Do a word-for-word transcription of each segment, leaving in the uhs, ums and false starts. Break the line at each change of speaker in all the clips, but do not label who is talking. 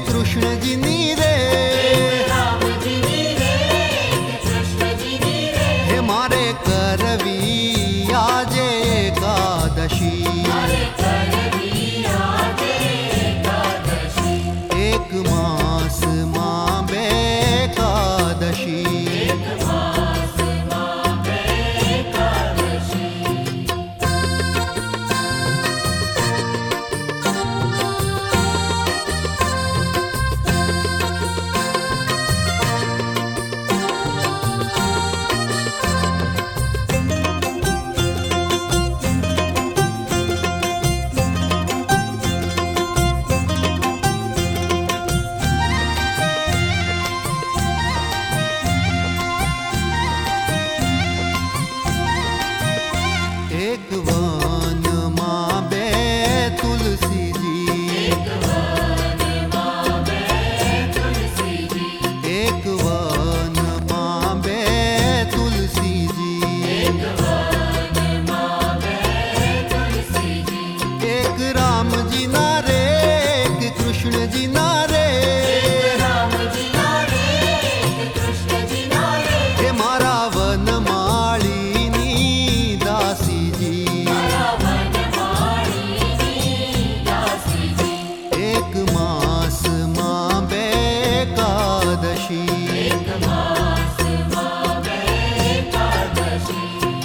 कृष्ण जी नी रे, हे मारे करवी आजे एकादशी, एक मास मां बे एकादशी। एक वन मां बे तुलसी जी, एक वन मां बे तुलसी जी, एक वन मां बे तुलसी जी, एक वन मां बे तुलसी जी। एक राम जी ना रे, एक कृष्ण जी ना रे, राम जी ना रे, एक कृष्ण जी ना रे, हे मारा वन माली नी दासी जी, एक मास मां बे एकादशी, एक मास मां बे एकादशी।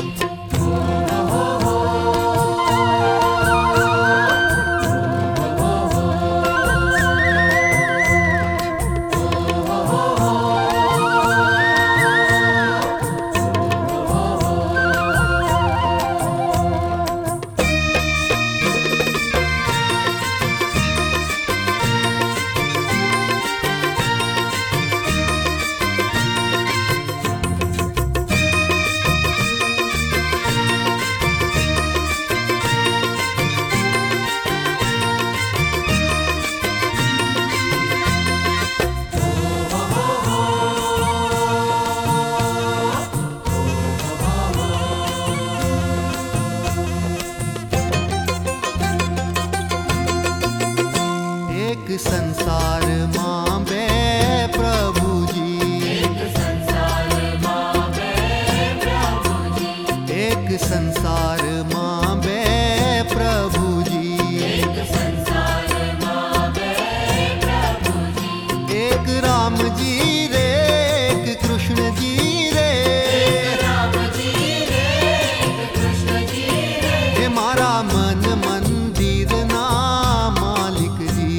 एक संसार मां बे प्रभु जी, एक संसार मां बे प्रभु जी, एक संसार मां बे प्रभु जी, एक संसार मां बे प्रभु जी। एक राम जी रे, एक कृष्ण जी रे, राम जी रे, एक कृष्ण जी रे, हे मारा मन मंदिर ना मालिक जी,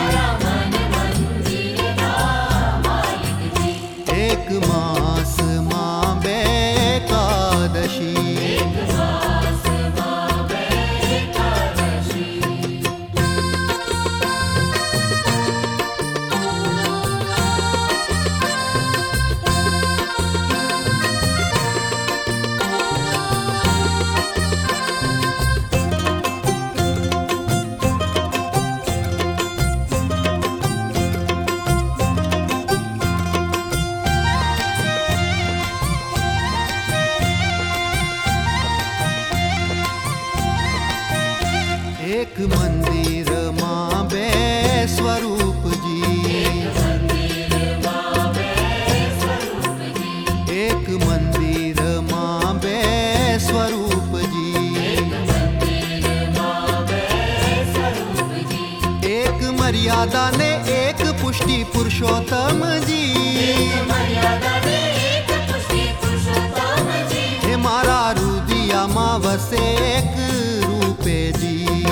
एक मास मां बे एकादशी, एक मास मां बे एकादशी। एक मंदिर मां बे स्वरूप जी, एक मंदिर मां बे स्वरूप जी, एक मंदिर मां बे स्वरूप जी, एक मंदिर मां बे स्वरूप जी। एक मर्यादा ने एक पुष्टि पुरुषोत्तम जी, एक मर्यादा ने एक पुष्टि पुरुषोत्तम जी, हे मारा रुदिया मां वसे एक रूपे जी,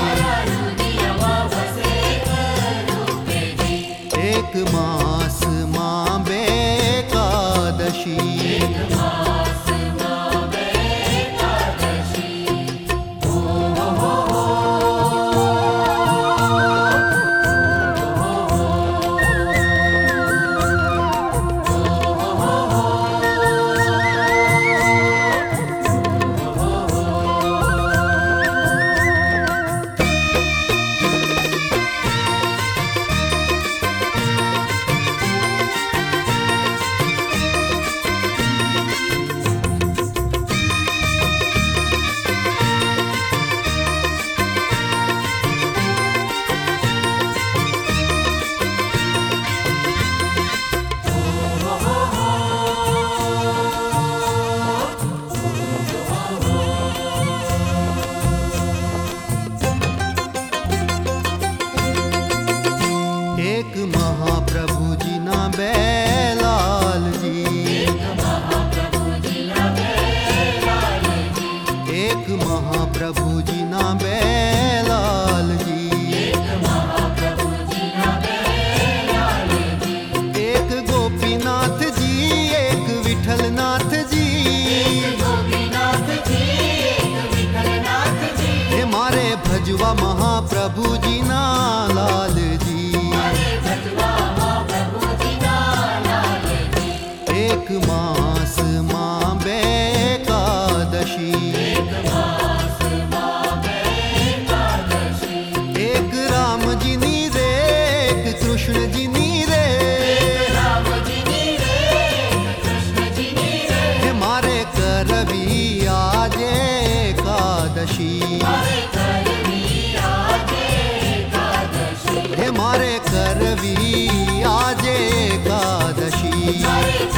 एक मास मां बे एकादशी, एक मास मां बे एकादशी। महाप्रभु जी ना बेलाल जी,
एक महाप्रभु जी ना बेलाल जी,
एक महाप्रभु जी ना बेलाल जी,
एक महाप्रभु जी ना बेलाल जी,
एक गोपीनाथ जी एक विठलनाथ जी,
एक गोपीनाथ जी एक विठलनाथ जी,
हे मारे भजवा महाप्रभु जी ना लाल जी,
हरे भजवा महाप्रभु जी ना लाल जी,
एक मास माँ बेकादशी,
एक मास माँ बेकादशी,
एक राम जी नी रे एक कृष्ण जी नी रे,
राम जी नी रे कृष्ण जी नी रे,
हे मारे करवी आज एकादशी,
हरे करवी आज एकादशी,
हे मारे करवी आज एकादशी,
हरे